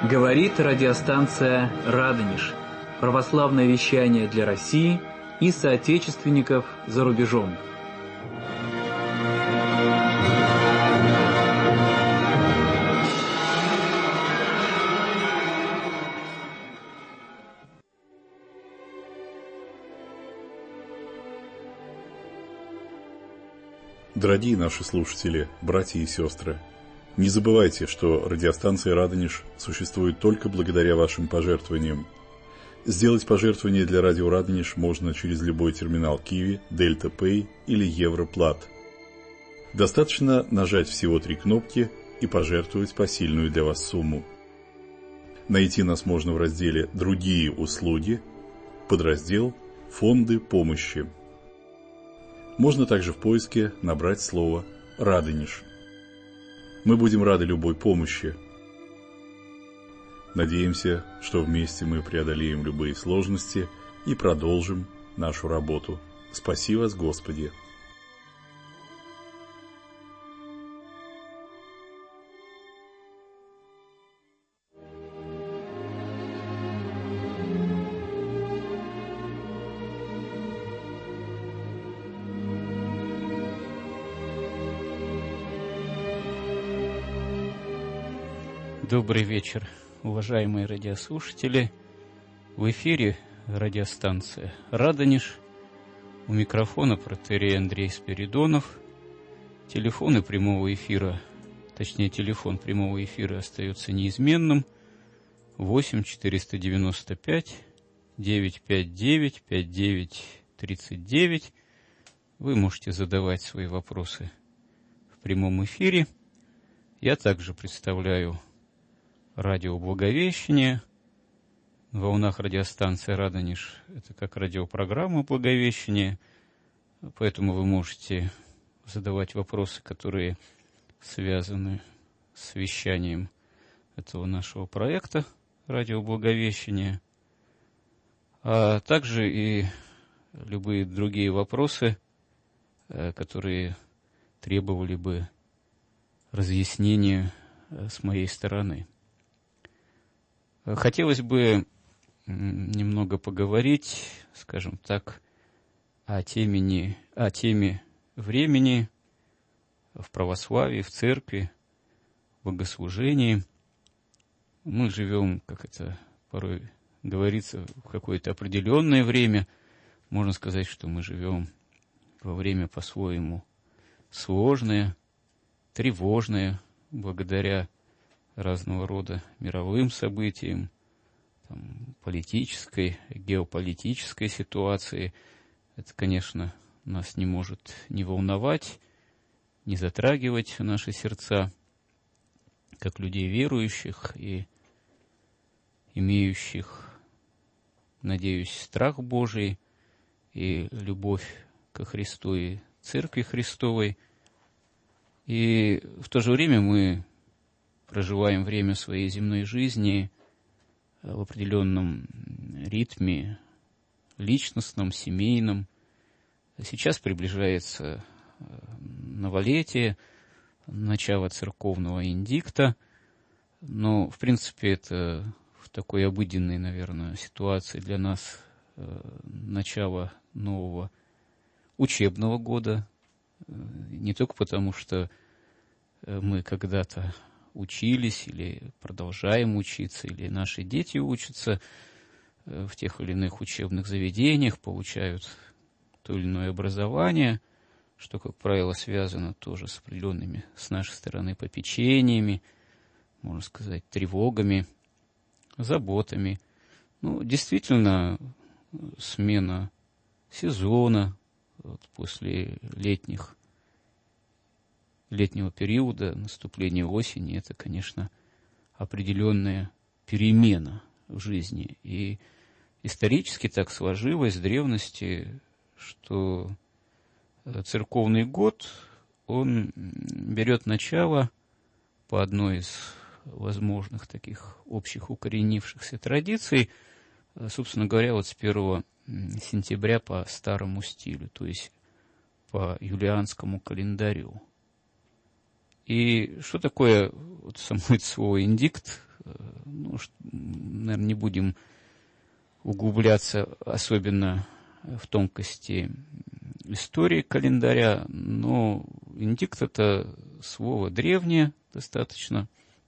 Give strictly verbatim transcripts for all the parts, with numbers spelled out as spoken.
Говорит радиостанция «Радонеж». Православное вещание для России и соотечественников за рубежом. Дорогие наши слушатели, братья и сестры, не забывайте, что радиостанция «Радонеж» существует только благодаря вашим пожертвованиям. Сделать пожертвование для радио «Радонеж» можно через любой терминал Киви, Дельта Пэй или Европлат. Достаточно нажать всего три кнопки и пожертвовать посильную для вас сумму. Найти нас можно в разделе «Другие услуги», подраздел «Фонды помощи». Можно также в поиске набрать слово «Радонеж». Мы будем рады любой помощи. Надеемся, что вместе мы преодолеем любые сложности и продолжим нашу работу. Спаси вас, Господи! Добрый вечер, уважаемые радиослушатели. В эфире радиостанция «Радонеж». У микрофона протоиерей Андрей Спиридонов. Телефоны прямого эфира, точнее, телефон прямого эфира остается неизменным. восемь четыреста девяносто пять девятьсот пятьдесят девять пятьдесят девять тридцать девять. Вы можете задавать свои вопросы в прямом эфире. Я также представляю радио Благовещение. В волнах радиостанции «Радонеж» — это как радиопрограмма Благовещение, поэтому вы можете задавать вопросы, которые связаны с вещанием этого нашего проекта «Радио Благовещение», а также и любые другие вопросы, которые требовали бы разъяснения с моей стороны. Хотелось бы немного поговорить, скажем так, о теме, не, о теме времени в православии, в церкви, в богослужении. Мы живем, как это порой говорится, в какое-то определенное время. Можно сказать, что мы живем во время по-своему сложное, тревожное, благодаря разного рода мировым событиям, там, политической, геополитической ситуации. Это, конечно, нас не может не волновать, не затрагивать наши сердца, как людей верующих и имеющих, надеюсь, страх Божий и любовь ко Христу и Церкви Христовой. И в то же время мы проживаем время своей земной жизни в определенном ритме, личностном, семейном. Сейчас приближается новолетие, начало церковного индикта, но, в принципе, это в такой обыденной, наверное, ситуации для нас начало нового учебного года, не только потому, что мы когда-то учились или продолжаем учиться, или наши дети учатся в тех или иных учебных заведениях, получают то или иное образование, что, как правило, связано тоже с определенными, с нашей стороны, попечениями, можно сказать, тревогами, заботами. Ну, действительно, смена сезона вот, после летних летнего периода, наступления осени, это, конечно, определенная перемена в жизни. И исторически так сложилось в древности, что церковный год, он берет начало по одной из возможных таких общих укоренившихся традиций, собственно говоря, вот с первого сентября по старому стилю, то есть по юлианскому календарю. И что такое вот само это слово «индикт»? ну, наверное, не будем углубляться особенно в тонкости истории календаря, но индикт — это слово древнее достаточно,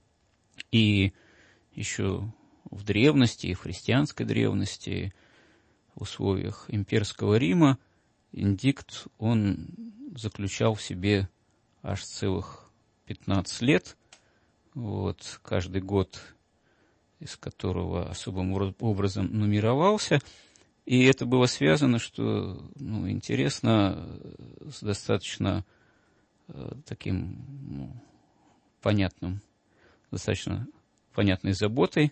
и еще в древности, и в христианской древности, в условиях имперского Рима, индикт, он заключал в себе аж целых пятнадцать лет, вот, каждый год из которого особым образом нумеровался. И это было связано, что, ну, интересно, с достаточно э, таким, ну, понятным, достаточно понятной заботой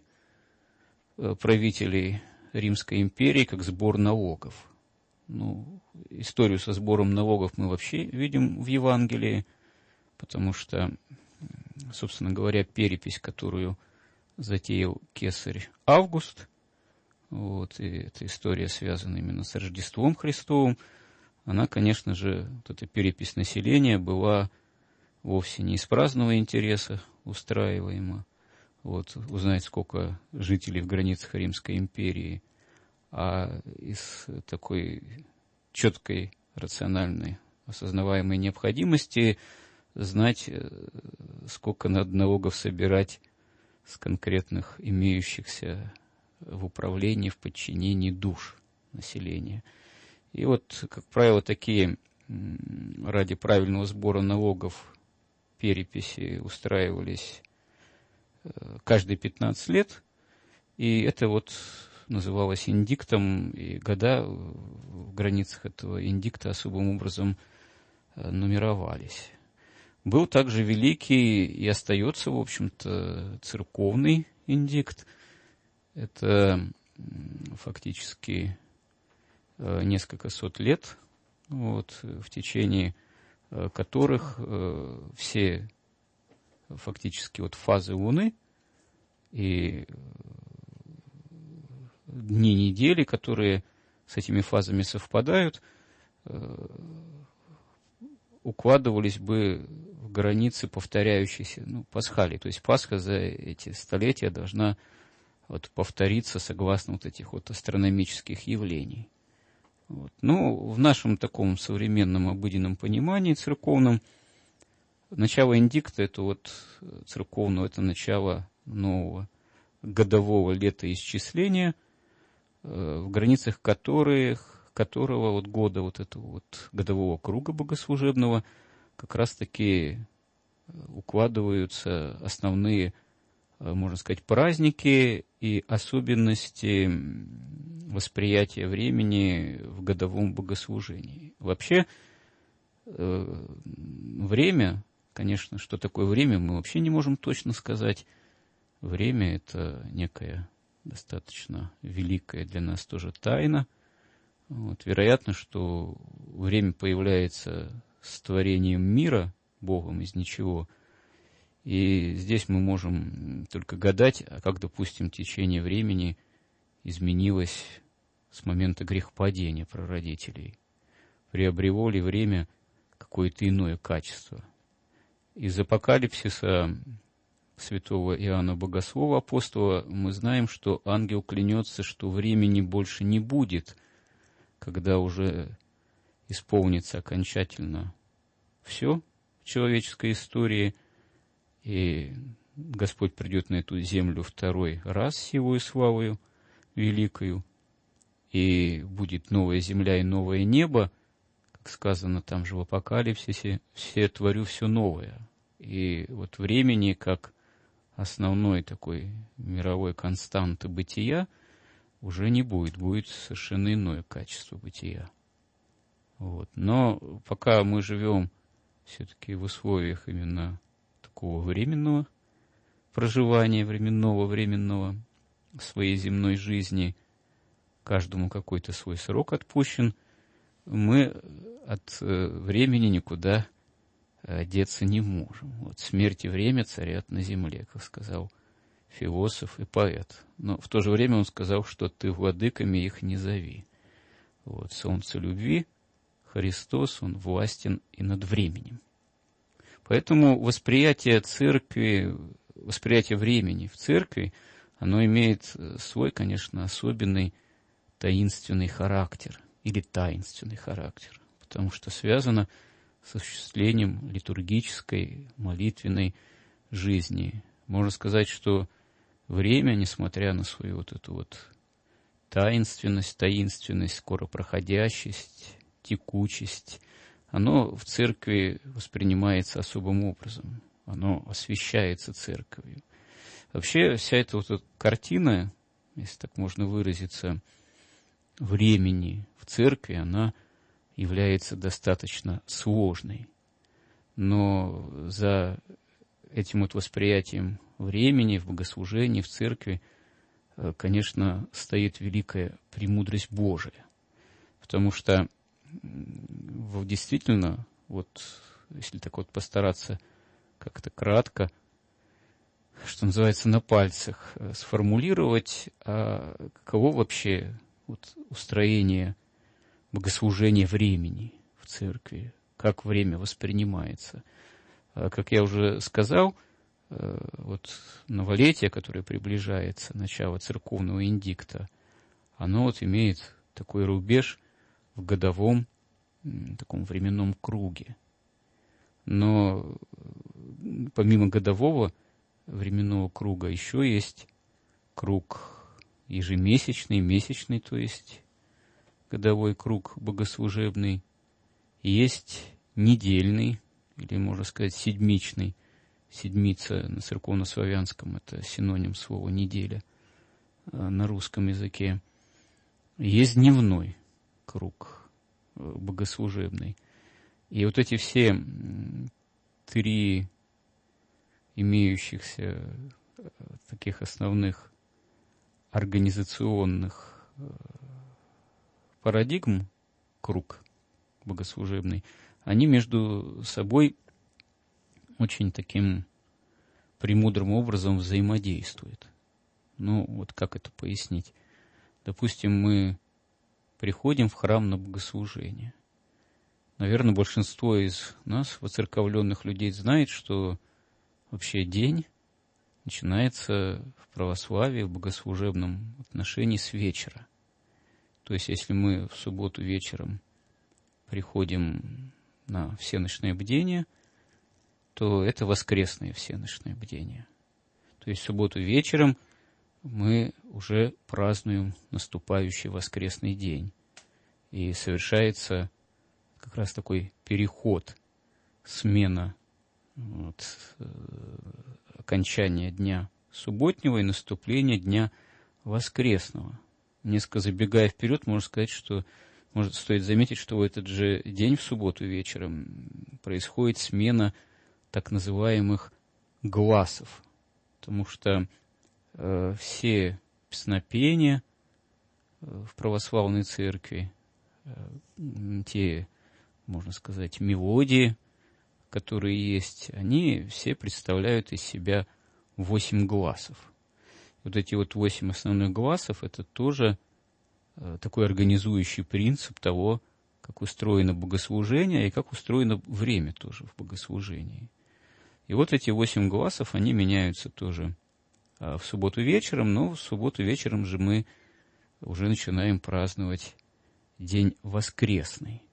э, правителей Римской империи, как сбор налогов. Ну, историю со сбором налогов мы вообще видим в Евангелии, потому что, собственно говоря, перепись, которую затеял кесарь Август, вот, и эта история связана именно с Рождеством Христовым, она, конечно же, вот эта перепись населения была вовсе не из праздного интереса устраиваема, вот, узнать, сколько жителей в границах Римской империи, а из такой четкой, рациональной, осознаваемой необходимости знать, сколько надо налогов собирать с конкретных имеющихся в управлении, в подчинении душ населения. И вот, как правило, такие ради правильного сбора налогов переписи устраивались каждые пятнадцать лет, и это вот называлось индиктом, и года в границах этого индикта особым образом нумеровались. Был также великий и остается, в общем-то, церковный индикт. Это фактически несколько сот лет, вот, в течение которых все фактически вот фазы Луны и дни недели, которые с этими фазами совпадают, укладывались бы в границы повторяющейся, ну, пасхалии. То есть Пасха за эти столетия должна вот повториться согласно вот этих вот астрономических явлений. Вот. Ну, в нашем таком современном обыденном понимании церковном начало индикта, это вот церковного, это начало нового годового летоисчисления, в границах которых, которого вот года вот этого вот годового круга богослужебного как раз-таки укладываются основные, можно сказать, праздники и особенности восприятия времени в годовом богослужении. Вообще, время, конечно, что такое время, мы вообще не можем точно сказать. Время — это некая достаточно великая для нас тоже тайна. Вот, вероятно, что время появляется с творением мира, Богом из ничего. И здесь мы можем только гадать, а как, допустим, течение времени изменилось с момента грехопадения прародителей. Приобрело ли время какое-то иное качество? Из апокалипсиса святого Иоанна Богослова, апостола, мы знаем, что ангел клянется, что времени больше не будет, когда уже исполнится окончательно все в человеческой истории, и Господь придет на эту землю второй раз с силою и славою великою, и будет новая земля и новое небо, как сказано там же в Апокалипсисе, «все творю все новое». И вот времени, как основной такой мировой константы бытия, уже не будет, будет совершенно иное качество бытия. Вот. Но пока мы живем все-таки в условиях именно такого временного проживания, временного, временного своей земной жизни, каждому какой-то свой срок отпущен, мы от времени никуда деться не можем. Вот смерть и время царят на земле, как сказал философ и поэт. Но в то же время он сказал, что ты владыками их не зови. Вот, солнце любви, Христос, он властен и над временем. Поэтому восприятие церкви, восприятие времени в церкви, оно имеет свой, конечно, особенный таинственный характер или таинственный характер, потому что связано с осуществлением литургической, молитвенной жизни. Можно сказать, что время, несмотря на свою вот эту вот таинственность, таинственность, скоропроходящесть, текучесть, оно в церкви воспринимается особым образом. Оно освящается церковью. Вообще вся эта вот эта картина, если так можно выразиться, времени в церкви, она является достаточно сложной. Но за этим вот восприятием времени в богослужении, в церкви, конечно, стоит великая премудрость Божия. Потому что действительно, вот если так вот постараться как-то кратко, что называется, на пальцах сформулировать, а каково вообще вот устроение богослужения времени в церкви, как время воспринимается. Как я уже сказал, вот новолетие, которое приближается, начало церковного индикта, оно вот имеет такой рубеж в годовом таком временном круге. Но помимо годового временного круга еще есть круг ежемесячный, месячный, то есть годовой круг богослужебный, есть недельный, или, можно сказать, седмичный. Седмица на церковнославянском — это синоним слова «неделя» на русском языке. Есть дневной круг богослужебный. И вот эти все три имеющихся таких основных организационных парадигм, круг богослужебный, они между собой очень таким премудрым образом взаимодействуют. Ну, вот как это пояснить? Допустим, мы приходим в храм на богослужение. Наверное, большинство из нас, воцерковленных людей, знает, что вообще день начинается в православии, в богослужебном отношении с вечера. То есть, если мы в субботу вечером приходим на всеночное бдение, то это воскресное всеночное бдение. То есть, в субботу вечером мы уже празднуем наступающий воскресный день. И совершается как раз такой переход, смена вот, окончания дня субботнего и наступления дня воскресного. Несколько забегая вперед, можно сказать, что может стоит заметить, что в этот же день, в субботу вечером, происходит смена так называемых гласов, потому что э, все песнопения э, в православной церкви, э, те, можно сказать, мелодии, которые есть, они все представляют из себя восемь гласов. Вот эти вот восемь основных гласов — это тоже э, такой организующий принцип того, как устроено богослужение и как устроено время тоже в богослужении. И вот эти восемь гласов, они меняются тоже э, в субботу вечером, но в субботу вечером же мы уже начинаем праздновать день воскресный.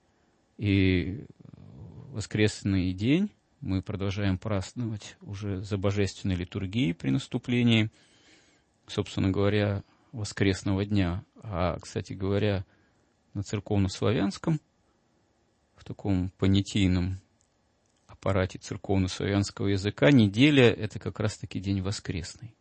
И воскресный день мы продолжаем праздновать уже за божественной литургией при наступлении, собственно говоря, воскресного дня. А, кстати говоря, на церковнославянском, в таком понятийном аппарате церковнославянского языка, неделя — это как раз-таки день воскресный.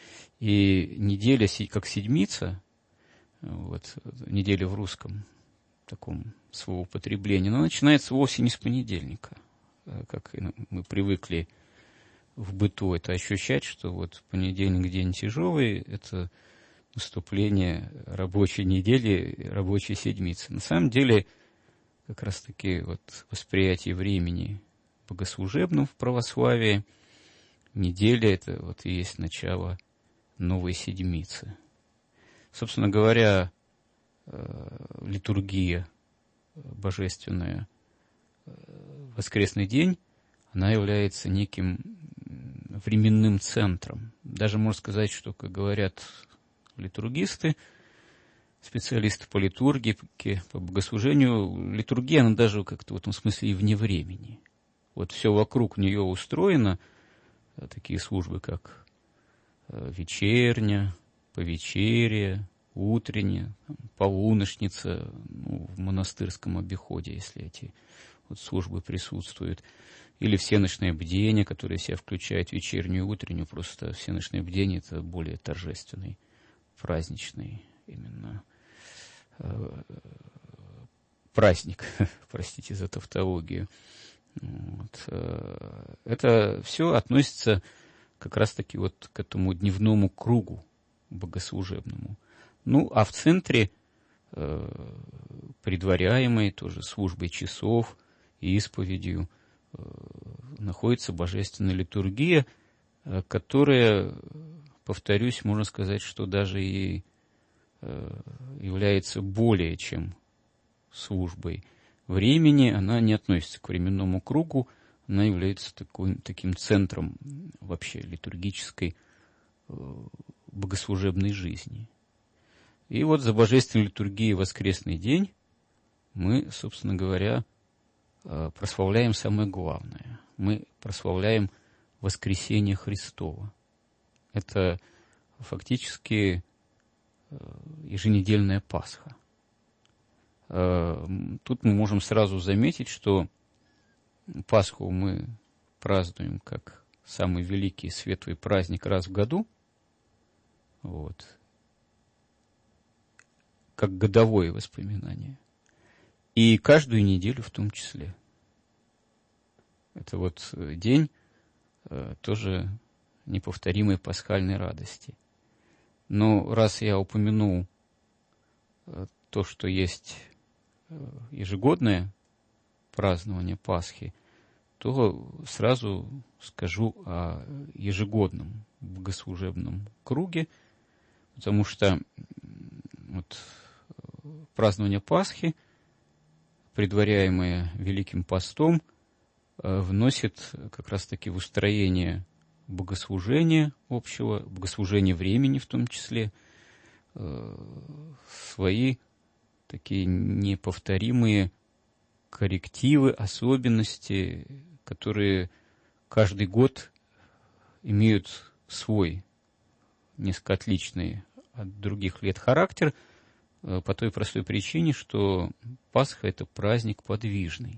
И неделя, как седмица, вот, неделя в русском таком словоупотреблении, она начинается вовсе не с понедельника, как мы привыкли в быту это ощущать, что вот понедельник день тяжелый, это наступление рабочей недели, рабочей седмицы. На самом деле, как раз-таки вот восприятие времени богослужебном в православии, неделя — это вот и есть начало новой седмицы. Собственно говоря, литургия божественная, воскресный день, она является неким временным центром. Даже можно сказать, что, как говорят литургисты, специалисты по литургике, по богослужению, литургия, она даже как-то в этом смысле и вне времени. Вот все вокруг нее устроено, такие службы, как вечерня, повечерие, утренняя, полуношница, ну, в монастырском обиходе, если эти вот службы присутствуют, или всеночное бдение, которое в себя включает вечернюю и утреннюю, просто всеночное бдение — это более торжественный, праздничный именно э, праздник, простите за тавтологию. Вот. Это все относится как раз-таки вот к этому дневному кругу богослужебному. Ну, а в центре, э, предваряемой тоже службой часов и исповедью, э, находится божественная литургия, э, которая, повторюсь, можно сказать, что даже и э, является более чем службой времени. Она не относится к временному кругу, она является такой, таким центром вообще литургической э, богослужебной жизни. И вот за божественной литургией воскресный день мы, собственно говоря, прославляем самое главное. Мы прославляем воскресение Христово. Это фактически еженедельная Пасха. Тут мы можем сразу заметить, что Пасху мы празднуем как самый великий и светлый праздник раз в году, вот, как годовое воспоминание. И каждую неделю в том числе. Это вот день э, тоже неповторимой пасхальной радости. Но раз я упомянул э, то, что есть э, ежегодное празднование Пасхи, то сразу скажу о ежегодном богослужебном круге, потому что вот, празднование Пасхи, предваряемое Великим постом, вносит как раз-таки в устроение богослужения общего, богослужения времени в том числе, свои такие неповторимые коррективы, особенности, которые каждый год имеют свой, несколько отличный от других лет характер, по той простой причине, что Пасха — это праздник подвижный.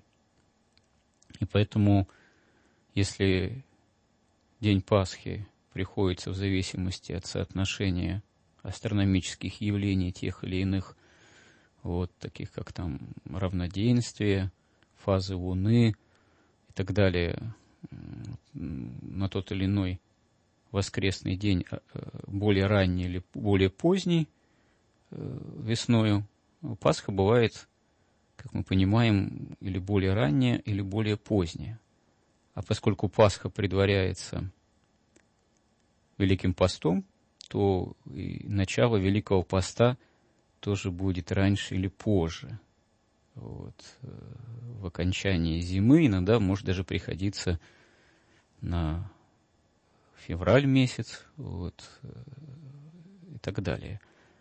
И поэтому, если день Пасхи приходится в зависимости от соотношения астрономических явлений тех или иных, вот, таких как там равноденствие, фазы Луны и так далее, на тот или иной воскресный день, более ранний или более поздний, весною, Пасха бывает, как мы понимаем, или более ранняя, или более поздняя. А поскольку Пасха предваряется Великим постом, то и начало Великого поста тоже будет раньше или позже. Вот. В окончании зимы иногда может даже приходиться на февраль месяц, вот, и так далее.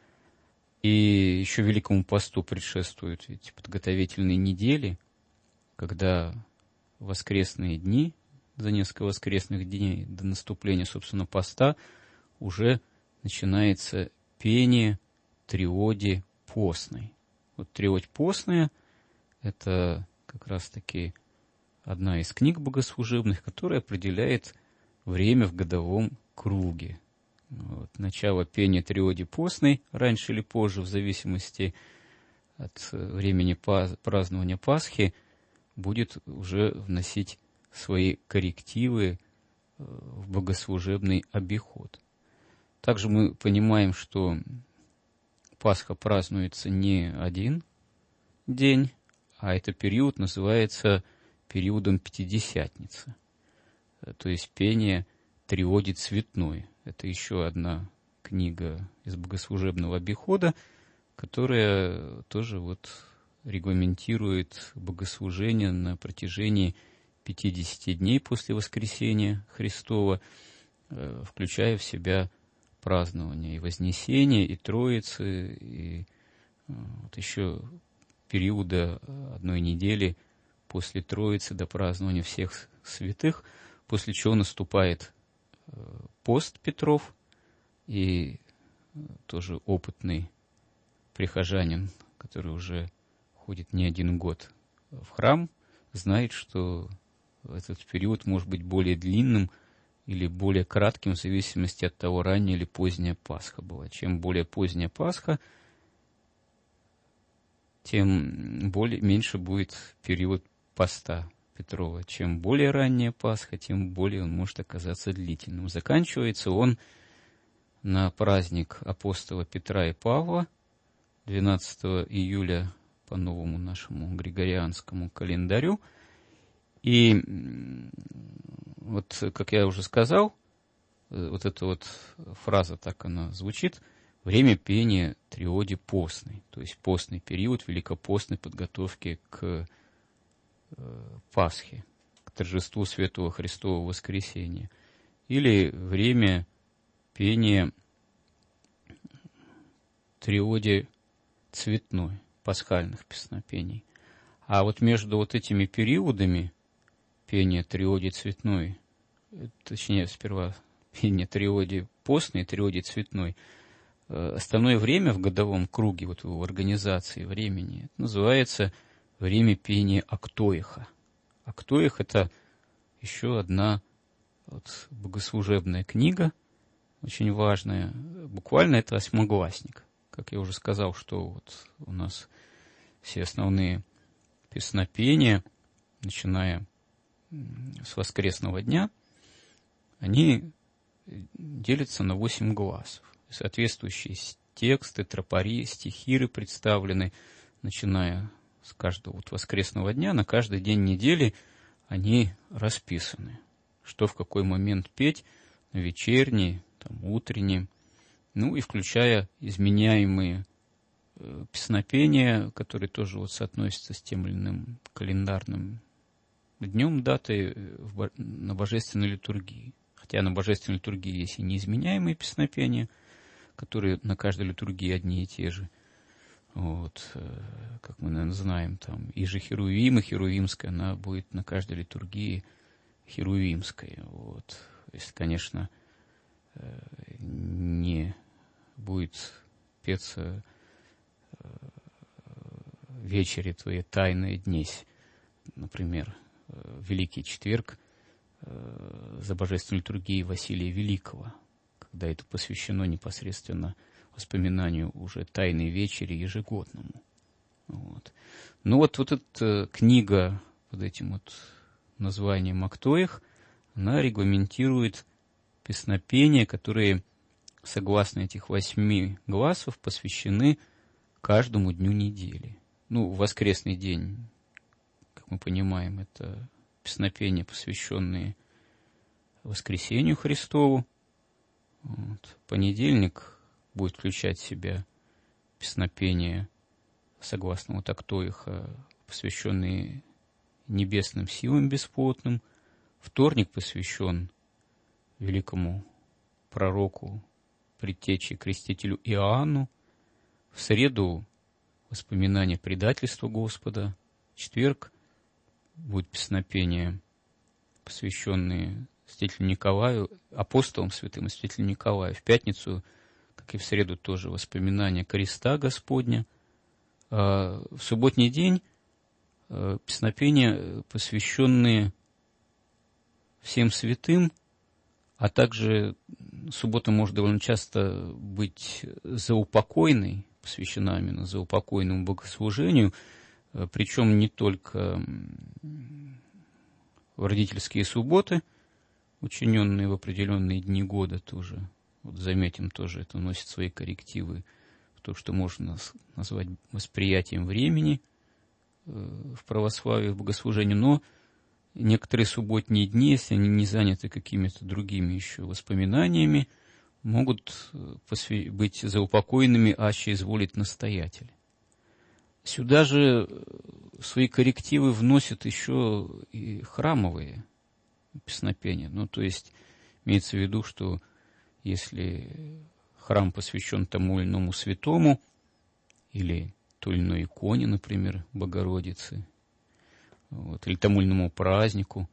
И еще Великому посту предшествуют ведь подготовительные недели, когда воскресные дни, за несколько воскресных дней до наступления, собственно, поста, уже начинается пение триоди постной. Вот триодь постная — это как раз-таки одна из книг богослужебных, которая определяет время в годовом круге. Вот. Начало пения триоди постной, раньше или позже, в зависимости от времени празднования Пасхи, будет уже вносить свои коррективы в богослужебный обиход. Также мы понимаем, что Пасха празднуется не один день, а этот период называется периодом Пятидесятницы, то есть пение триоди цветной. Это еще одна книга из богослужебного обихода, которая тоже вот регламентирует богослужение на протяжении пятидесяти дней после воскресения Христова. включая в себя празднование и Вознесения, и Троицы, и вот еще периода одной недели после Троицы до празднования всех святых, после чего наступает пост Петров, и тоже опытный прихожанин, который уже ходит не один год в храм, знает, что этот период может быть более длинным или более кратким в зависимости от того, ранняя или поздняя Пасха была. Чем более поздняя Пасха, тем более, меньше будет период поста Петрова. Чем более ранняя Пасха, тем более он может оказаться длительным. Заканчивается он на праздник апостола Петра и Павла, двенадцатого июля по новому нашему григорианскому календарю. И вот, как я уже сказал, вот эта вот фраза, так она звучит: время пения триоди постной, то есть постный период великопостной подготовки к Пасхе, к торжеству Святого Христового Воскресения, или время пения триоди цветной, пасхальных песнопений. А вот между вот этими периодами пения триоди цветной, точнее, сперва пения триоди постной, триоди цветной, остальное время в годовом круге, вот в организации времени, называется время пения Актоиха. Актоих — это еще одна вот богослужебная книга, очень важная. Буквально это осьмигласник. Как я уже сказал, что вот у нас все основные песнопения, начиная с воскресного дня, они делятся на восемь гласов. Соответствующие тексты, тропари, стихиры представлены, начиная с каждого вот воскресного дня, на каждый день недели они расписаны. Что в какой момент петь, вечерний, там, утренний, ну и включая изменяемые э, песнопения, которые тоже вот соотносятся с тем или иным календарным днем, датой в, на божественной литургии. Хотя на божественной литургии есть и неизменяемые песнопения, которые на каждой литургии одни и те же. Вот, э, как мы, наверное, знаем, там, и же Херувим, и Херувимская, она будет на каждой литургии Херувимской. Вот. Если, конечно, э, не будет петься э, вечери твои тайные днесь, например, э, Великий Четверг э, за божественной литургией Василия Великого, когда это посвящено непосредственно воспоминанию уже Тайной Вечери ежегодному. Вот. Ну вот, вот эта книга под этим вот названием «Актоих», она регламентирует песнопения, которые, согласно этих восьми гласов, посвящены каждому дню недели. Ну, воскресный день, как мы понимаем, это песнопения, посвященные воскресению Христову. Вот. Понедельник будет включать в себя песнопения, согласно вот Актоиха, посвященные небесным силам бесплотным. Вторник посвящен великому пророку, предтече, крестителю Иоанну. В среду воспоминания предательства Господа. В четверг будет песнопение, посвященные святителю Николаю, апостолам святым и святителю Николаю. В пятницу, как и в среду, тоже воспоминания креста Господня. А в субботний день песнопения, посвященные всем святым, а также суббота может довольно часто быть заупокойной, посвящена именно заупокойному богослужению, причем не только в родительские субботы, учиненные в определенные дни года тоже. Вот заметим, тоже это носит свои коррективы в то, что можно назвать восприятием времени в православии, в богослужении, но некоторые субботние дни, если они не заняты какими-то другими еще воспоминаниями, могут быть заупокоенными, аще изволит настоятель. Сюда же свои коррективы вносят еще и храмовые песнопения, ну, то есть Имеется в виду, что если храм посвящен тому или иному святому, или той или иной иконе, например, Богородицы, вот, или тому или иному празднику,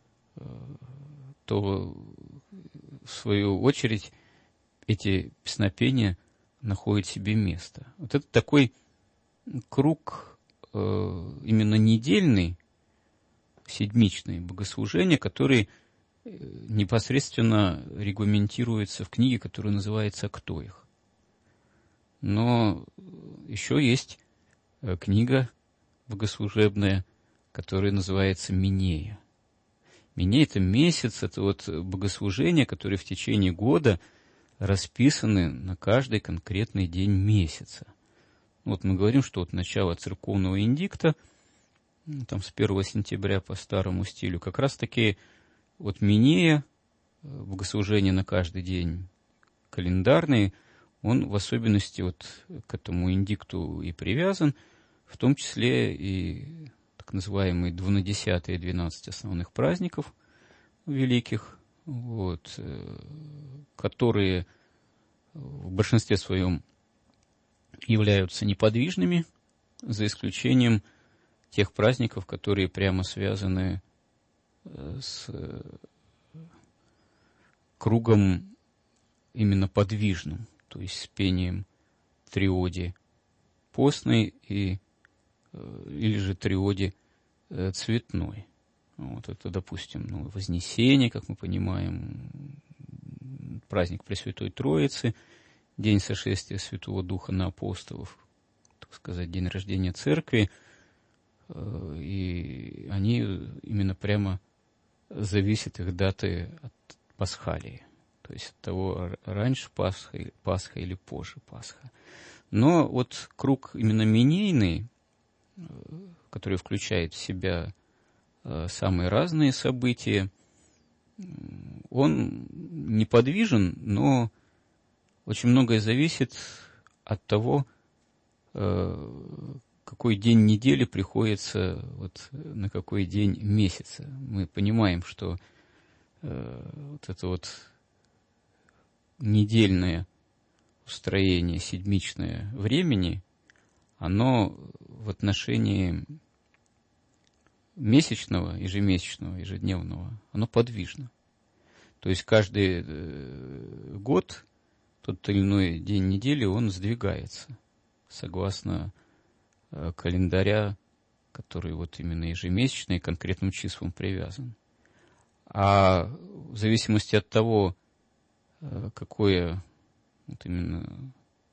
то, в свою очередь, эти песнопения находят себе место. Вот это такой круг э, именно недельный, седмичный богослужения, который непосредственно регламентируется в книге, которая называется «Ктоих». Но еще есть книга богослужебная, которая называется «Минея». Минея — это месяц, это вот богослужения, которые в течение года расписаны на каждый конкретный день месяца. Вот мы говорим, что от начала церковного индикта, там с первого сентября по старому стилю, как раз-таки вот Минея, богослужение на каждый день календарный, он в особенности вот к этому индикту и привязан, в том числе и так называемые двунадесятые двенадцать основных праздников великих, вот, которые в большинстве своем являются неподвижными, за исключением тех праздников, которые прямо связаны с кругом именно подвижным, то есть с пением триоди постной и, или же триоди цветной. Вот это, допустим, ну, Вознесение, как мы понимаем, праздник Пресвятой Троицы, день сошествия Святого Духа на апостолов, так сказать, день рождения Церкви, и они именно прямо зависят их даты от Пасхалии, то есть от того, раньше Пасха, Пасха или позже Пасха. Но вот круг именно минейный, который включает в себя самые разные события, он неподвижен, но очень многое зависит от того, какой день недели приходится вот на какой день месяца. Мы понимаем, что э, вот это вот недельное устроение, седмичное времени, оно в отношении месячного, ежемесячного, ежедневного, оно подвижно. То есть каждый э, год тот или иной день недели, он сдвигается согласно календаря, который вот именно ежемесячно и конкретным числам привязан. А в зависимости от того, какое вот именно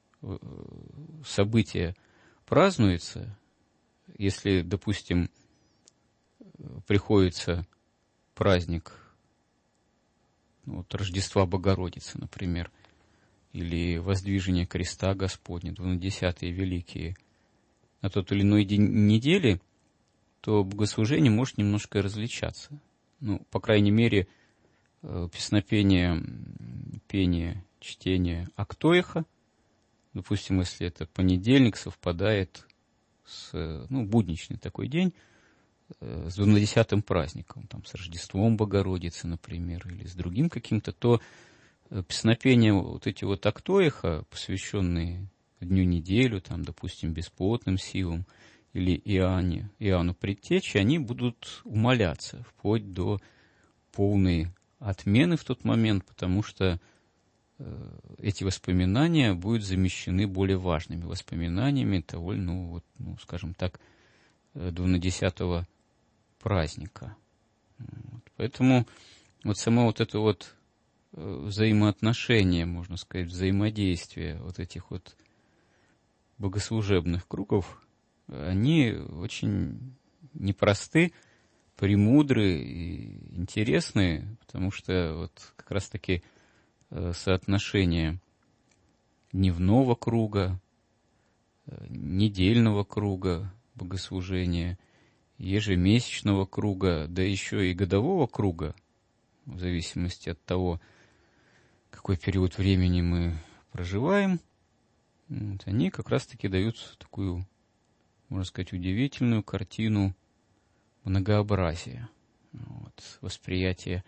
событие празднуется, если, допустим, приходится праздник вот, Рождества Богородицы, например, или воздвижение креста Господня, двунадесятые великие, на тот или иной день недели, то богослужение может немножко различаться. Ну, по крайней мере, песнопение, пение, чтение Актоиха, допустим, если это понедельник, совпадает с, ну, будничный такой день, с двунадесятым праздником, там, с Рождеством Богородицы, например, или с другим каким-то, то песнопения вот эти вот Актоиха, посвященные дню неделю, там, допустим, бесплотным силам, или Иоанне, Иоанну Предтече, они будут умаляться вплоть до полной отмены в тот момент, потому что э, эти воспоминания будут замещены более важными воспоминаниями того, ну, вот, ну, скажем так, двунадесятого праздника. Вот. Поэтому вот само вот это вот взаимоотношение, можно сказать, взаимодействие вот этих вот богослужебных кругов, они очень непросты, премудры и интересны, потому что вот как раз-таки соотношение дневного круга, недельного круга богослужения, ежемесячного круга, да еще и годового круга, в зависимости от того, какой период времени мы проживаем, вот, они как раз-таки дают такую, можно сказать, удивительную картину многообразия, вот, восприятия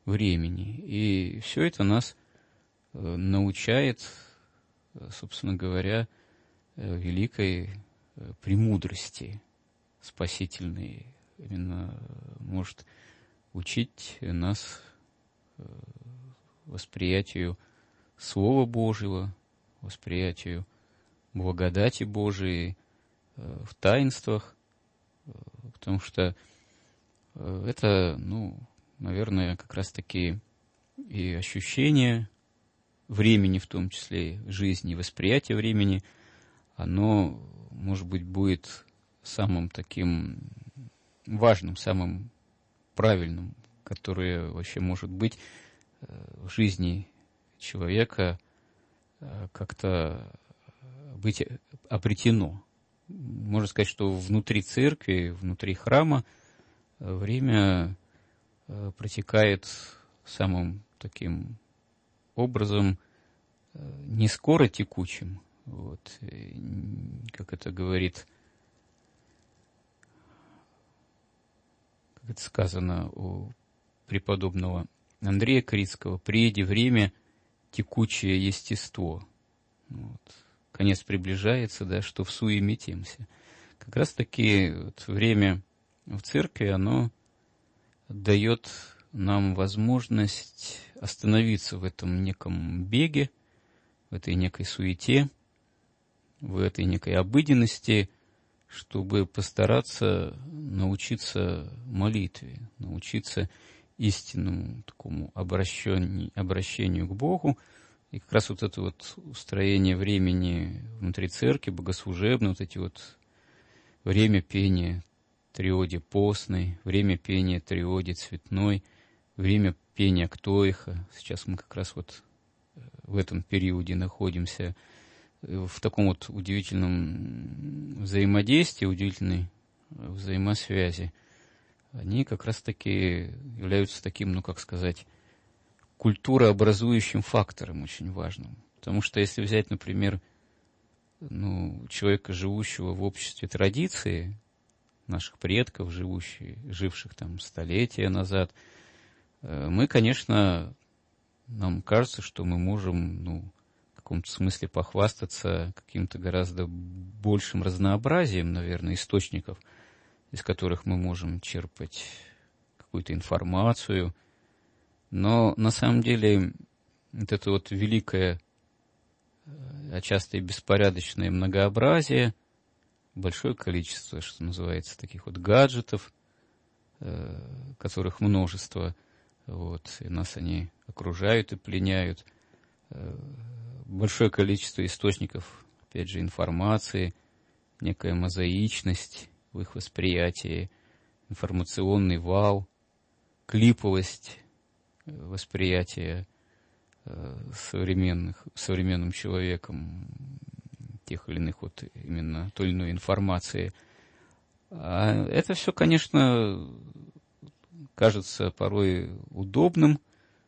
времени. И все это нас научает, собственно говоря, великой премудрости спасительной. Именно может учить нас восприятию Слова Божьего, восприятию благодати Божией в таинствах, потому что это, ну, наверное, как раз-таки и ощущение времени, в том числе жизни, и восприятие времени, оно, может быть, будет самым таким важным, самым правильным, которое вообще может быть в жизни человека как-то быть обретено. Можно сказать, что внутри церкви, внутри храма время протекает самым таким образом не скоро текучим, вот, как это говорит, как это сказано у преподобного Андрея Крицкого: «Приеди время, текучее естество». Вот. Конец приближается, да, что в суе метимся. Как раз-таки вот время в церкви, оно дает нам возможность остановиться в этом неком беге, в этой некой суете, в этой некой обыденности, чтобы постараться научиться молитве, научиться истинному такому обращению, обращению к Богу. И как раз вот это вот устроение времени внутри церкви, богослужебное, вот эти вот время пения триоди постной, время пения триоди цветной, время пения ктоиха. Сейчас мы как раз вот в этом периоде находимся, в таком вот удивительном взаимодействии, удивительной взаимосвязи. Они как раз-таки являются таким, ну, как сказать, культурообразующим фактором очень важным. Потому что если взять, например, ну, человека, живущего в обществе традиции, наших предков, живущих, живших там столетия назад, мы, конечно, нам кажется, что мы можем, ну, в каком-то смысле похвастаться каким-то гораздо большим разнообразием, наверное, источников, из которых мы можем черпать какую-то информацию. Но на самом деле вот это вот великое, а часто и беспорядочное многообразие, большое количество, что называется, таких вот гаджетов, которых множество, вот, и нас они окружают и пленяют, большое количество источников, опять же, информации, некая мозаичность в их восприятии, информационный вал, клиповость восприятия современных, современным человеком тех или иных вот именно той или иной информации. А это все, конечно, кажется порой удобным,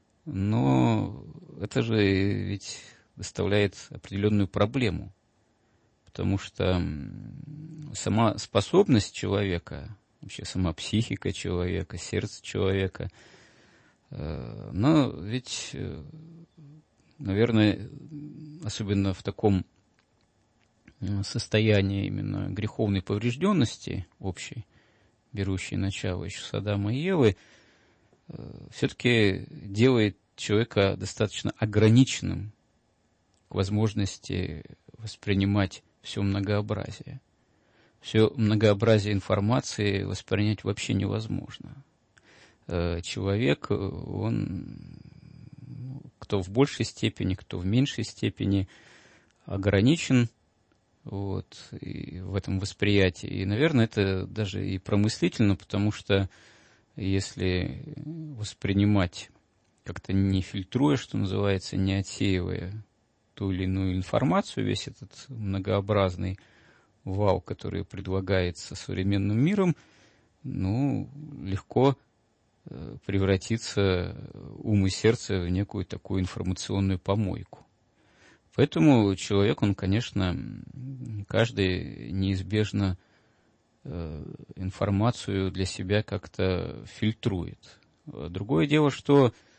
но это же ведь доставляет определенную проблему, потому что сама способность человека, вообще сама психика человека, сердце человека, но ведь, наверное, особенно в таком состоянии именно греховной поврежденности общей, берущей начало еще с Адама и Евы, все-таки делает человека достаточно ограниченным к возможности воспринимать все многообразие. Все многообразие информации воспринять вообще невозможно. Человек, он, кто в большей степени, кто в меньшей степени, ограничен вот, и в этом восприятии. И, наверное, это даже и промыслительно, потому что если воспринимать как-то не фильтруя, что называется, не отсеивая ту или иную информацию, весь этот многообразный вал, который предлагается современным миром, ну, легко превратиться ум и сердце в некую такую информационную помойку. Поэтому человек, он, конечно, каждый неизбежно информацию для себя как-то фильтрует. Другое дело, что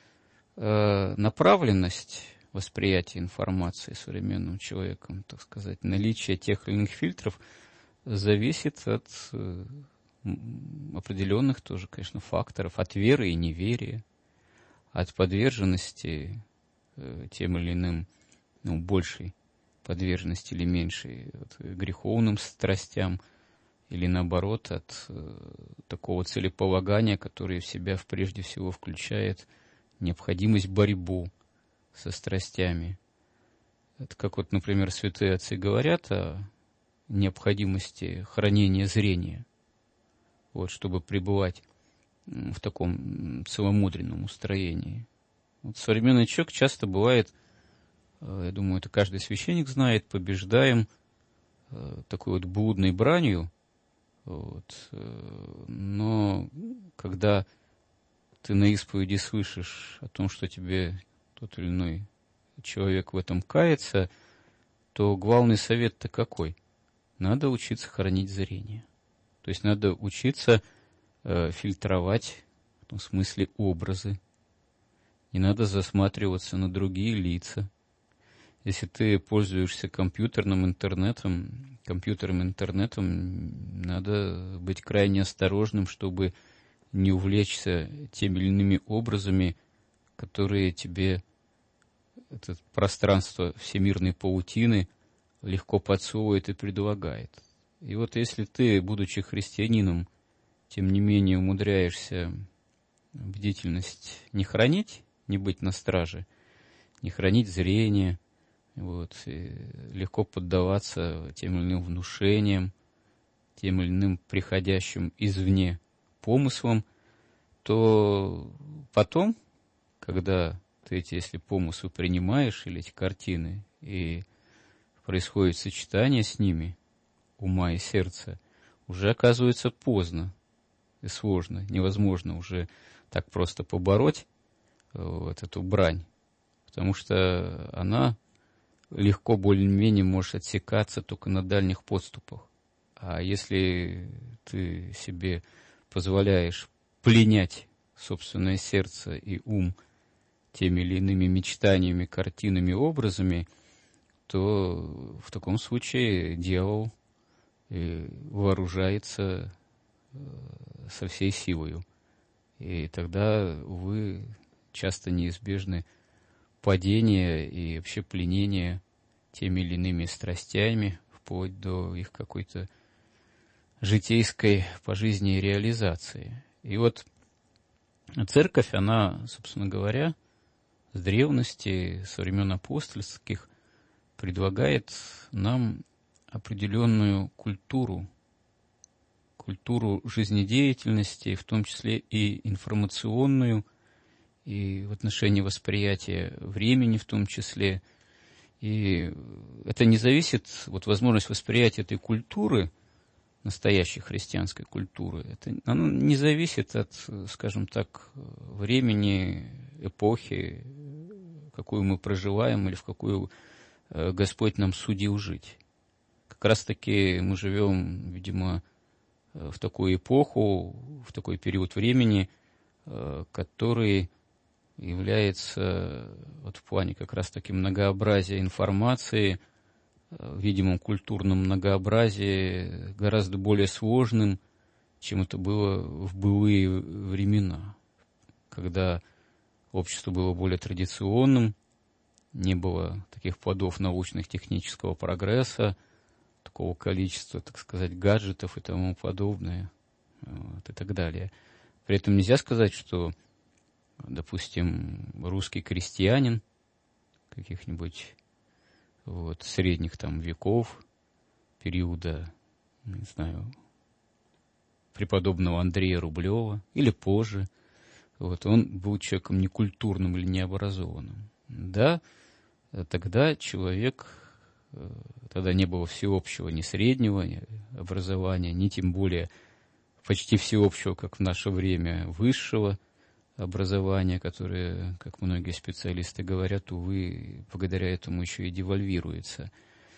э, направленность восприятия информации современным человеком, так сказать, наличие тех или иных фильтров зависит от э, определенных тоже, конечно, факторов, от веры и неверия, от подверженности э, тем или иным, ну, большей подверженности или меньшей, от греховным страстям, или наоборот, от э, такого целеполагания, которое в себя прежде всего включает необходимость борьбы со страстями. Это как вот, например, святые отцы говорят о необходимости хранения зрения, вот, чтобы пребывать в таком целомудренном устроении. Вот современный человек часто бывает, я думаю, это каждый священник знает, побеждаем такой вот блудной бранью. Вот. Но когда ты на исповеди слышишь о том, что тебе тот или иной человек в этом кается, то главный совет-то какой? Надо учиться хранить зрение. То есть надо учиться э, фильтровать, в том смысле, образы. Не надо засматриваться на другие лица. Если ты пользуешься компьютерным интернетом, компьютерным интернетом, надо быть крайне осторожным, чтобы не увлечься теми или иными образами, которые тебе это пространство всемирной паутины легко подсовывает и предлагает. И вот если ты, будучи христианином, тем не менее умудряешься бдительность не хранить, не быть на страже, не хранить зрение, вот, и легко поддаваться тем или иным внушениям, тем или иным приходящим извне помыслам, то потом, когда ты эти, если помыслы принимаешь, или эти картины, и происходит сочетание с ними, ума и сердца, уже оказывается поздно и сложно, невозможно уже так просто побороть вот эту брань, потому что она легко более-менее может отсекаться только на дальних подступах. А если ты себе позволяешь пленять собственное сердце и ум теми или иными мечтаниями, картинами, образами, то в таком случае дьявол вооружается со всей силою. И тогда, увы, часто неизбежны падения и вообще пленение теми или иными страстями, вплоть до их какой-то житейской по жизни реализации. И вот церковь, она, собственно говоря, с древности, со времен апостольских, предлагает нам определенную культуру, культуру жизнедеятельности, в том числе и информационную, и в отношении восприятия времени в том числе. И это не зависит, вот возможность восприятия этой культуры, настоящей христианской культуры, это, она не зависит от, скажем так, времени, эпохи, какую мы проживаем или в какую Господь нам судил жить. Как раз-таки мы живем, видимо, в такую эпоху, в такой период времени, который является вот в плане как раз-таки многообразия информации, в видимом культурном многообразии гораздо более сложным, чем это было в былые времена, когда общество было более традиционным, не было таких плодов научно-технического прогресса, такого количества, так сказать, гаджетов и тому подобное, вот, и так далее. При этом нельзя сказать, что, допустим, русский крестьянин каких-нибудь вот, средних там веков, периода, не знаю, преподобного Андрея Рублева или позже, вот, он был человеком некультурным или необразованным. Да, тогда человек, тогда не было всеобщего ни среднего ни образования, ни тем более почти всеобщего, как в наше время, высшего образования, которое, как многие специалисты говорят, увы, благодаря этому еще и девальвируется.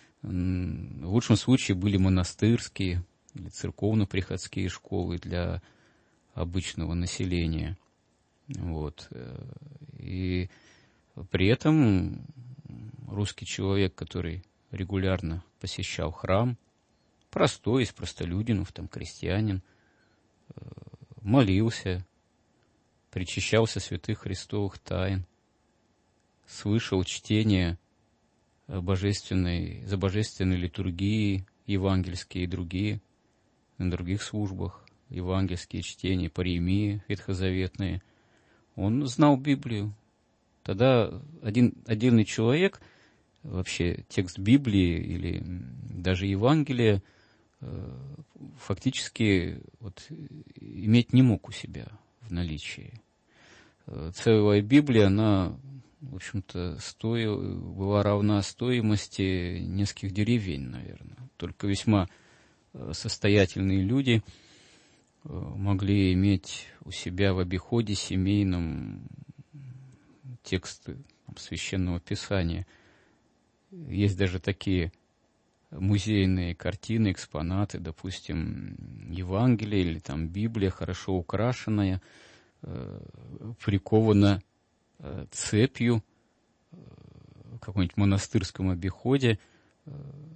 В лучшем случае были монастырские или церковно-приходские школы для обычного населения. Вот. И при этом русский человек, который регулярно посещал храм, простой, из простолюдинов, там, крестьянин, молился, причащался святых христовых тайн, слышал чтение божественной, за божественной литургии, евангельские и другие, на других службах, евангельские чтения, паремии ветхозаветные. Он знал Библию. Тогда один отдельный человек, вообще текст Библии или даже Евангелия, фактически вот, иметь не мог у себя в наличии. Целая Библия, она, в общем-то, стоила, была равна стоимости нескольких деревень, наверное. Только весьма состоятельные люди могли иметь у себя в обиходе семейном тексты Священного Писания. Есть даже такие музейные картины, экспонаты, допустим, Евангелие или там Библия, хорошо украшенная, э, прикована э, цепью э, в каком-нибудь монастырском обиходе, э,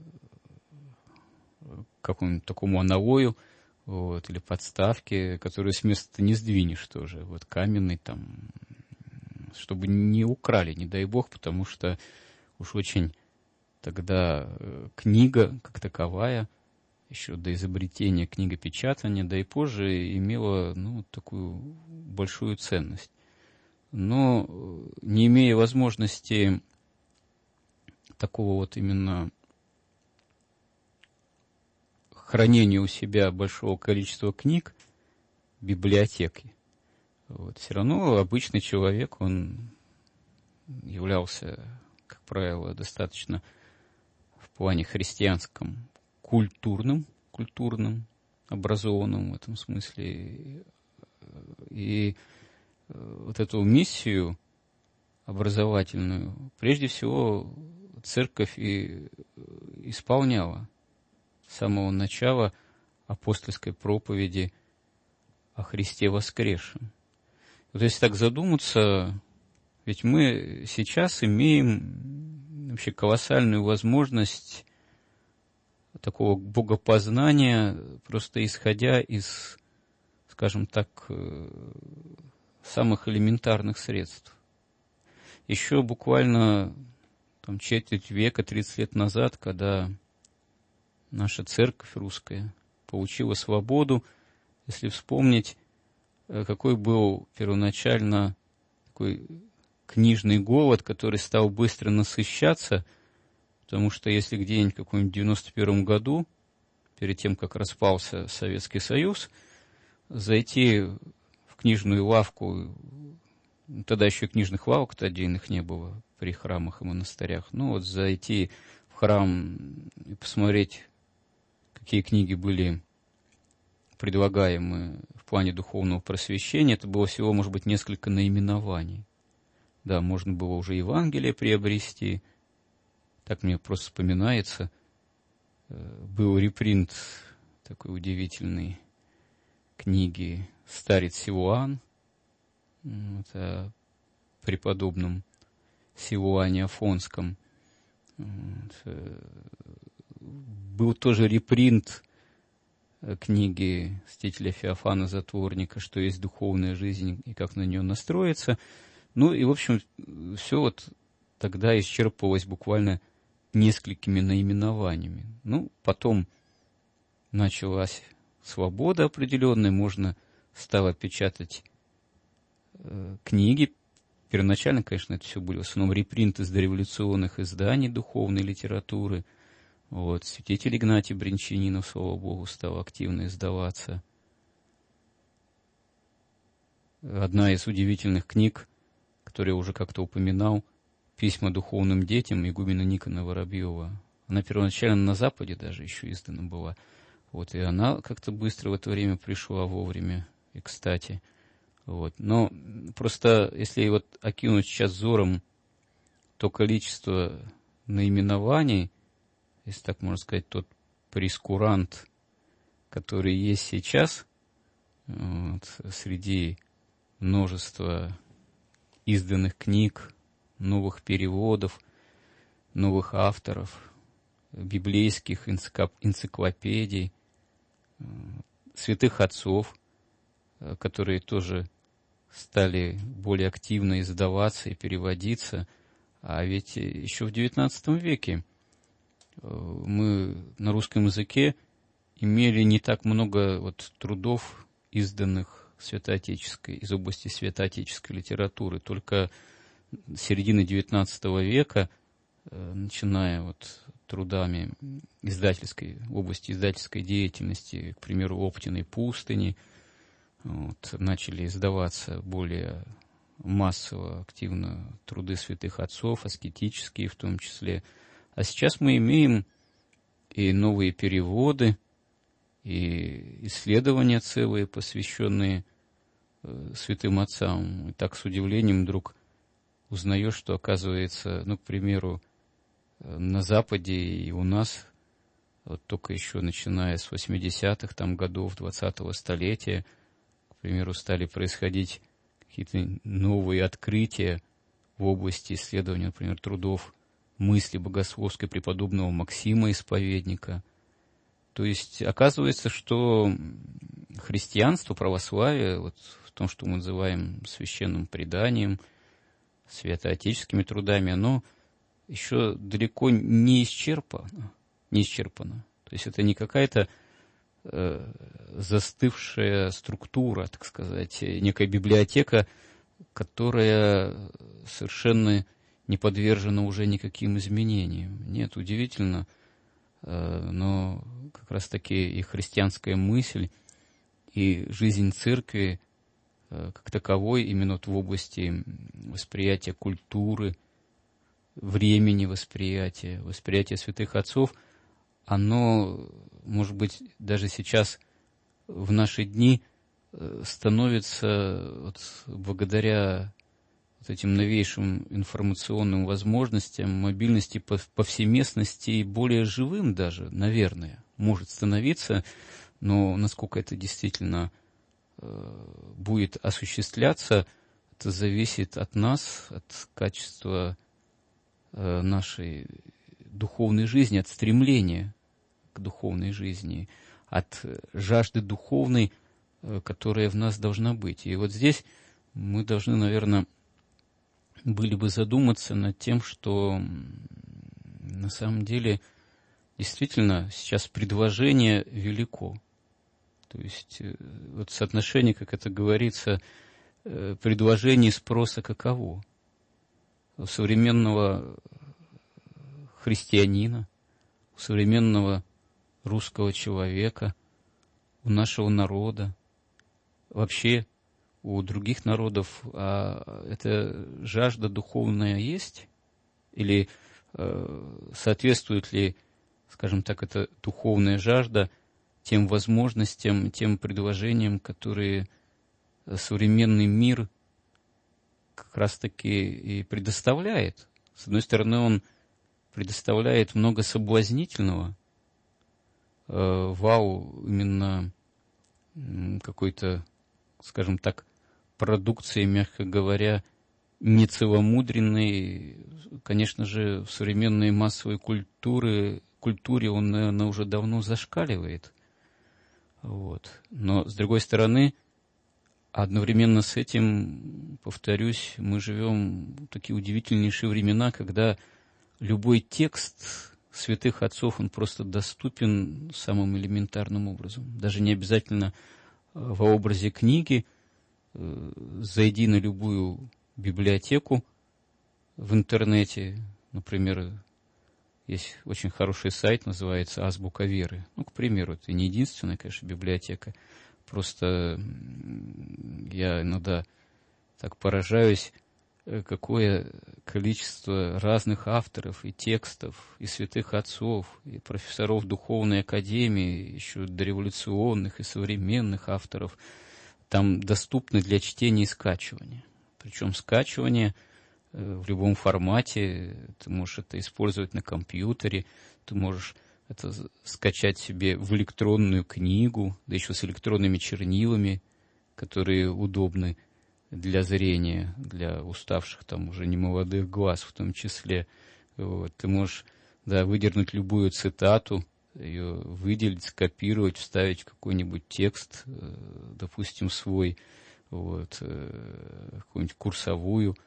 какому-нибудь такому аналою, вот, или подставке, которую с места не сдвинешь тоже, вот каменный там, чтобы не украли, не дай бог, потому что уж очень тогда книга, как таковая, еще до изобретения книгопечатания, да и позже, имела ну, такую большую ценность. Но не имея возможности такого вот именно хранения у себя большого количества книг, библиотеки, вот, все равно обычный человек, он являлся, как правило, достаточно в плане христианском культурным, культурным, образованным в этом смысле. И вот эту миссию образовательную, прежде всего, церковь и исполняла с самого начала апостольской проповеди о Христе воскресшем. Вот если так задуматься, ведь мы сейчас имеем вообще колоссальную возможность такого богопознания, просто исходя из, скажем так, самых элементарных средств. Еще буквально там, четверть века, тридцать лет назад, когда наша церковь русская получила свободу, если вспомнить, какой был первоначально такой книжный голод, который стал быстро насыщаться, потому что если где-нибудь в каком-нибудь девяносто первом году, перед тем, как распался Советский Союз, зайти в книжную лавку, тогда еще книжных лавок-то отдельных не было при храмах и монастырях, ну вот зайти в храм и посмотреть, какие книги были предлагаемы в плане духовного просвещения, это было всего, может быть, несколько наименований. Да, можно было уже Евангелие приобрести. Так мне просто вспоминается. Был репринт такой удивительной книги «Старец Силуан», вот, о преподобном Силуане Афонском. Вот. Был тоже репринт книги святителя Феофана Затворника «Что есть духовная жизнь и как на нее настроиться». Ну и, в общем, все вот тогда исчерпывалось буквально несколькими наименованиями. Ну, потом началась свобода определенная, можно стало печатать э, книги. Первоначально, конечно, это все были в основном репринты из дореволюционных изданий духовной литературы. Вот, святитель Игнатий Брянчанинов, слава Богу, стал активно издаваться. Одна из удивительных книг, которую я уже как-то упоминал, «Письма духовным детям» игумена Никона Воробьева. Она первоначально на Западе даже еще издана была. Вот, и она как-то быстро в это время пришла вовремя и кстати. Вот. Но просто, если вот окинуть сейчас взором то количество наименований, если так можно сказать, тот прескурант, который есть сейчас вот, среди множество изданных книг, новых переводов, новых авторов, библейских энциклопедий, святых отцов, которые тоже стали более активно издаваться и переводиться. А ведь еще в девятнадцатом веке мы на русском языке имели не так много вот трудов, изданных святоотеческой, из области святоотеческой литературы. Только с середины девятнадцатого века, начиная вот трудами издательской, в области издательской деятельности, к примеру, Оптиной пустыни, вот, начали издаваться более массово, активно труды святых отцов, аскетические в том числе. А сейчас мы имеем и новые переводы, и исследования целые, посвященные э, святым отцам. И так с удивлением вдруг узнаешь, что, оказывается, ну, к примеру, на Западе и у нас, вот только еще начиная с восьмидесятых там годов двадцатого столетия, к примеру, стали происходить какие-то новые открытия в области исследования, например, трудов мысли богословской преподобного Максима Исповедника. То есть оказывается, что христианство, православие, вот в том, что мы называем священным преданием, святоотеческими трудами, оно еще далеко не исчерпано. Не исчерпано. То есть это не какая-то э, застывшая структура, так сказать, некая библиотека, которая совершенно не подвержена уже никаким изменениям. Нет, удивительно, э, но как раз-таки и христианская мысль, и жизнь церкви э, как таковой именно вот в области восприятия культуры, времени восприятия, восприятия святых отцов, оно, может быть, даже сейчас в наши дни становится вот, благодаря вот этим новейшим информационным возможностям, мобильности, повсеместности, более живым даже, наверное, может становиться, но насколько это действительно э, будет осуществляться, это зависит от нас, от качества э, нашей духовной жизни, от стремления к духовной жизни, от жажды духовной, э, которая в нас должна быть. И вот здесь мы должны, наверное, были бы задуматься над тем, что на самом деле действительно сейчас предложение велико. То есть вот соотношение, как это говорится, предложений и спроса каково? У современного христианина, у современного русского человека, у нашего народа, вообще у других народов, а эта жажда духовная есть? Или э, соответствует ли, скажем так, эта духовная жажда тем возможностям, тем предложениям, которые современный мир как раз-таки и предоставляет? С одной стороны, он предоставляет много соблазнительного, э, вау, именно какой-то, скажем так, продукции, мягко говоря, нецеломудренной. Конечно же, в современной массовой культуре, культуре он, наверное, уже давно зашкаливает. Вот. Но, с другой стороны, одновременно с этим, повторюсь, мы живем в такие удивительнейшие времена, когда любой текст святых отцов, он просто доступен самым элементарным образом. Даже не обязательно во образе книги. Зайди на любую библиотеку в интернете, например, есть очень хороший сайт, называется «Азбука веры». Ну, к примеру, это не единственная, конечно, библиотека. Просто я иногда так поражаюсь, какое количество разных авторов и текстов, и святых отцов, и профессоров духовной академии, еще дореволюционных и современных авторов, там доступны для чтения и скачивания. Причем скачивание в любом формате, ты можешь это использовать на компьютере, ты можешь это скачать себе в электронную книгу, да еще с электронными чернилами, которые удобны для зрения, для уставших там уже немолодых глаз в том числе. Вот. Ты можешь, да, выдернуть любую цитату, ее выделить, скопировать, вставить в какой-нибудь текст, допустим, свой, вот, какую-нибудь курсовую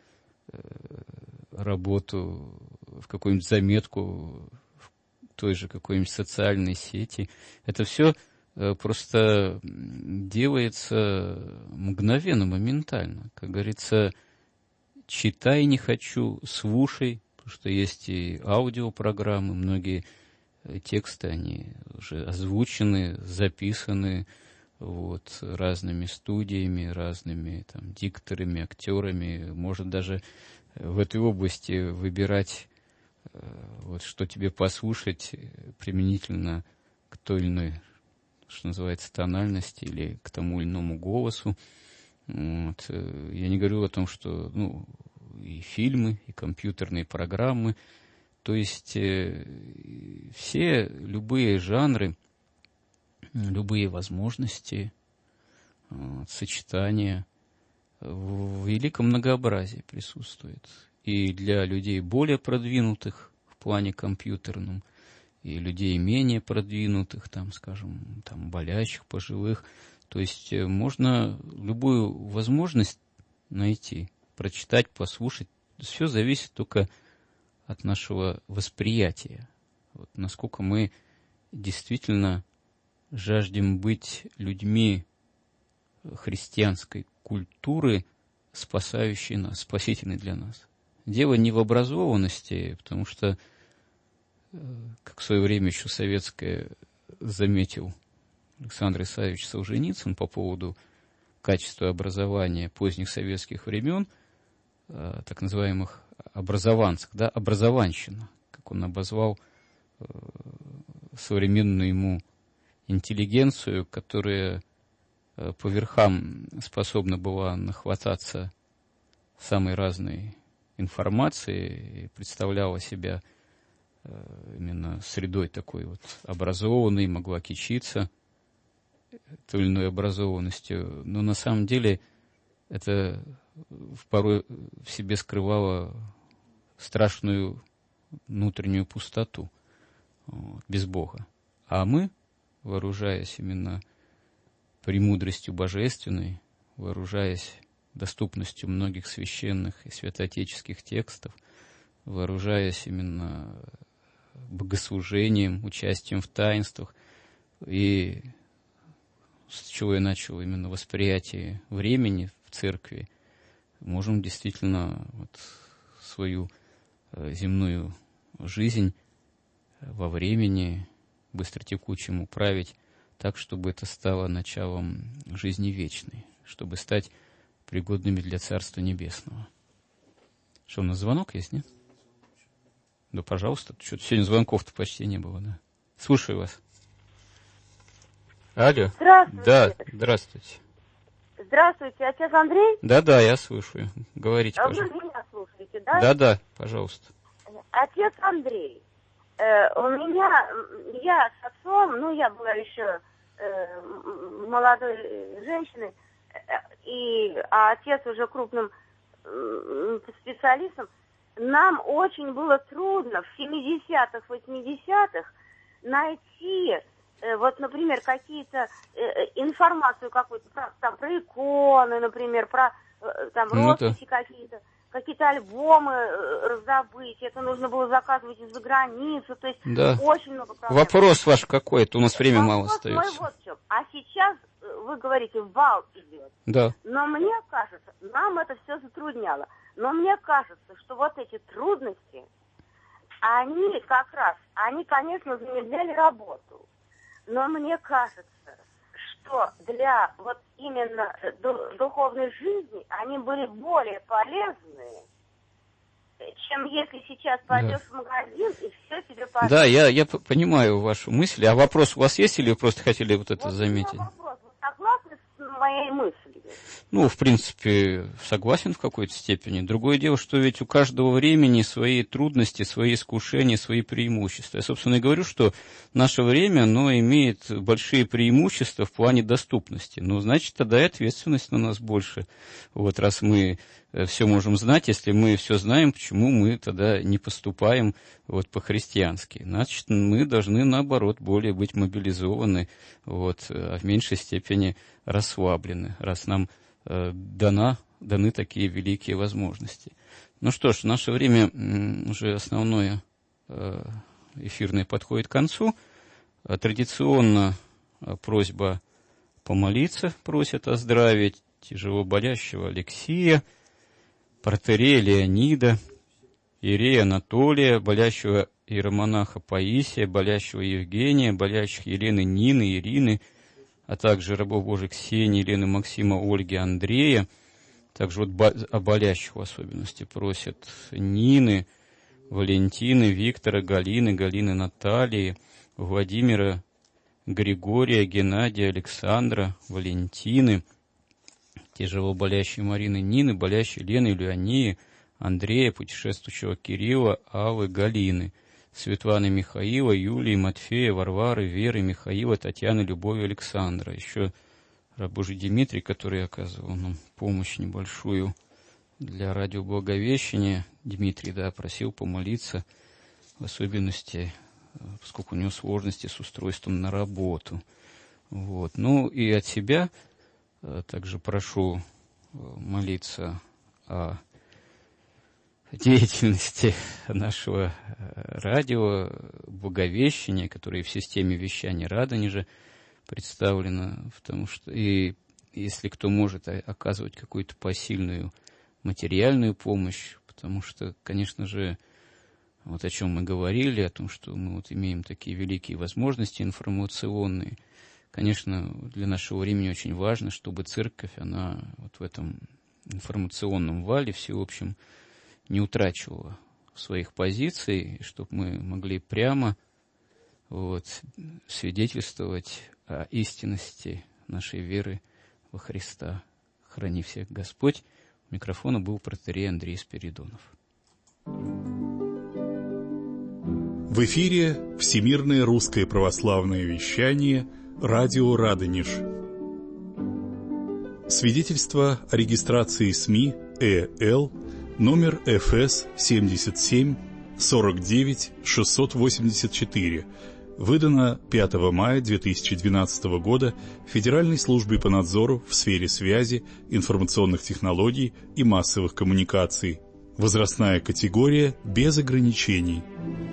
работу, в какую-нибудь заметку в той же какой-нибудь социальной сети. Это все просто делается мгновенно, моментально. Как говорится, читай не хочу, слушай, потому что есть и аудиопрограммы, многие тексты, они уже озвучены, записаны вот, разными студиями, разными там, дикторами, актерами. Можно даже в этой области выбирать, вот, что тебе послушать применительно к той или иной, что называется, тональности или к тому или иному голосу. Вот. Я не говорю о том, что ну, и фильмы, и компьютерные программы, то есть э, все, любые жанры, любые возможности, вот, сочетания в великом многообразии присутствуют. И для людей более продвинутых в плане компьютерном, и людей менее продвинутых, там, скажем, там, болящих, пожилых. То есть можно любую возможность найти, прочитать, послушать. Все зависит только от нашего восприятия. Вот, насколько мы действительно жаждем быть людьми христианской культуры, спасающей нас, спасительной для нас. Дело не в образованности, потому что, как в свое время еще советское заметил Александр Исаевич Солженицын по поводу качества образования поздних советских времен, так называемых образованцев, да, образованщина, как он обозвал современную ему интеллигенцию, которая по верхам способна была нахвататься самой разной информации и представляла себя именно средой такой вот образованной, могла кичиться той или иной образованностью. Но на самом деле это порой в себе скрывало страшную внутреннюю пустоту, вот, без Бога. А мы, вооружаясь именно премудростью божественной, вооружаясь доступностью многих священных и святоотеческих текстов, вооружаясь именно богослужением, участием в таинствах, и с чего я начал именно восприятие времени в церкви, можем действительно вот свою земную жизнь во времени быстротекучим управить так, чтобы это стало началом жизни вечной, чтобы стать пригодными для Царства Небесного. Что, у нас звонок есть, нет? Да, пожалуйста. Что-то сегодня звонков-то почти не было, да. Слушаю вас. Алло. Здравствуйте. Да, здравствуйте. Здравствуйте, отец Андрей? Да-да, я слушаю. Говорите, а пожалуйста. Вы меня слушаете, да? Да-да, пожалуйста. Отец Андрей, э, у меня, я с отцом, ну, я была еще э, молодой женщиной, э, и, а отец уже крупным э, специалистом, нам очень было трудно в семидесятых, восьмидесятых найти, э, вот, например, какие-то э, информацию какую-то про, там, про иконы, например, про э, там Ну, росписи это... какие-то, какие-то альбомы э, раздобыть. Это нужно было заказывать из-за границы, то есть да. очень много проблем. Вопрос ваш какой? Это у нас время Вопрос мало остается. Мой вот в чем. А сейчас, вы говорите, вал идет. Да. Но мне кажется, нам это все затрудняло. Но мне кажется, что вот эти трудности, они как раз, они, конечно, замедляли работу. Но мне кажется, что для вот именно духовной жизни они были более полезны, чем если сейчас пойдешь да. в магазин и все тебе пойдет. Да, я, я понимаю вашу мысль. А вопрос у вас есть или вы просто хотели вот это вот заметить? Вопрос. Вы согласны с моей мыслью? Ну, в принципе, согласен в какой-то степени. Другое дело, что ведь у каждого времени свои трудности, свои искушения, свои преимущества. Я, собственно, и говорю, что наше время, оно имеет большие преимущества в плане доступности. Ну, значит, тогда и ответственность на нас больше. Вот, раз мы все можем знать, если мы все знаем, почему мы тогда не поступаем вот, по-христиански? Значит, мы должны, наоборот, более быть мобилизованы, вот, а в меньшей степени расслаблены, раз нам э, дана, даны такие великие возможности. Ну что ж, наше время уже основное э, эфирное подходит к концу. Традиционно просьба помолиться, просят оздоровить тяжело болящего Алексея, протоиерея Леонида, иерея Анатолия, болящего иеромонаха Паисия, болящего Евгения, болящих Елены, Нины, Ирины, а также рабов Божьих Ксении, Елены, Максима, Ольги, Андрея. Также вот о болящих в особенности просят Нины, Валентины, Виктора, Галины, Галины Натальи, Владимира, Григория, Геннадия, Александра, Валентины, тяжело болящей Марины, Нины, болящей Лены, Леонии, Андрея, путешествующего Кирилла, Авы, Галины, Светланы, Михаила, Юлии, Матфея, Варвары, Веры, Михаила, Татьяны, Любови, Александра. Еще раб Божий Дмитрий, который оказывал нам помощь небольшую для радио Благовещения. Дмитрий, да, просил помолиться, в особенности, поскольку у него сложности с устройством на работу. Вот. Ну и от себя также прошу молиться о деятельности нашего радио Благовещения, которое в системе вещания Радонежа представлено, потому что и если кто может оказывать какую-то посильную материальную помощь, потому что, конечно же, вот о чем мы говорили, о том, что мы вот имеем такие великие возможности информационные. Конечно, для нашего времени очень важно, чтобы церковь, она вот в этом информационном вале всеобщем не утрачивала своих позиций, чтобы мы могли прямо вот, свидетельствовать о истинности нашей веры во Христа. Храни всех Господь. У микрофона был протоиерей Андрей Спиридонов. В эфире Всемирное русское православное вещание «Радио Радонеж». Свидетельство о регистрации СМИ ЭЛ номер эф эс семьдесят семь сорок девять шестьсот восемьдесят четыре, выдано пятого мая две тысячи двенадцатого года Федеральной службой по надзору в сфере связи, информационных технологий и массовых коммуникаций. Возрастная категория без ограничений.